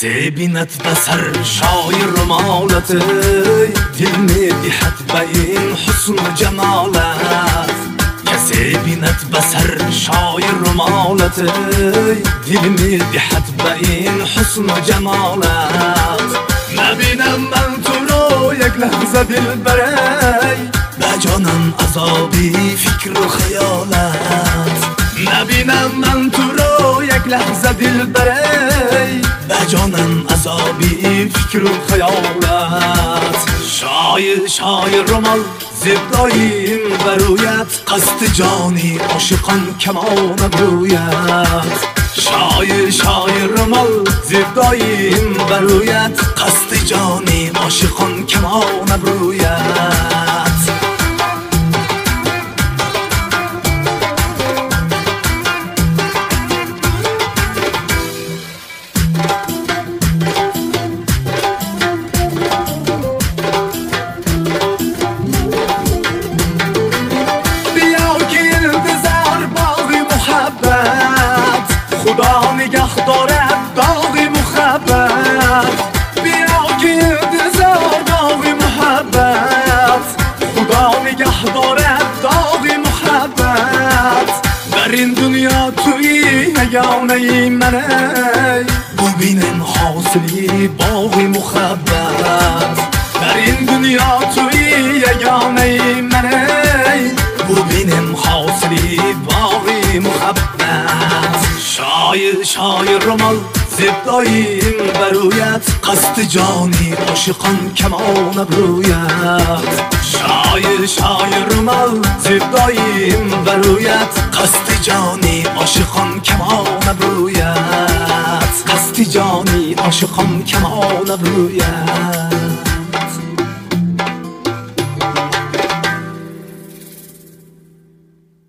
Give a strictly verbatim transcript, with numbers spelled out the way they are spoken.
کسی بیند بسر شایر رمالت دل میدهد به این حسن و جمالت کسی بیند بسر شایر رمالت دل میدهد به این حسن و جمالت نبینم من تو رو یک لحظه دل بری به جانم عذابی فکر و خیالت نبینم من تو رو یک لحظه دل بری به جانم عذابی فکر و خیالت شایر شایر رمال زیباییم برویت قصد جانی عاشقان کمان برویت شایر شایر رمال زیباییم برویت قصد جانی عاشقان کمان برویت خدا نگه دارد داغ محبت بیا که انتظار داغ محبت خدا نگه دارد داغ محبت در این دنیا توی یگانه منی ببینم حاصلی باغ محبت در این دنیا توی یگانه منی ببینم حاصلی باغ محبت شایر شایر رمال زیباییم برویت قصد جانی عاشقان کمان برویت شایر شایر رمال زیباییم برویت قصد جانی عاشقان کمان برویت قصد جانی عاشقان کمان برویت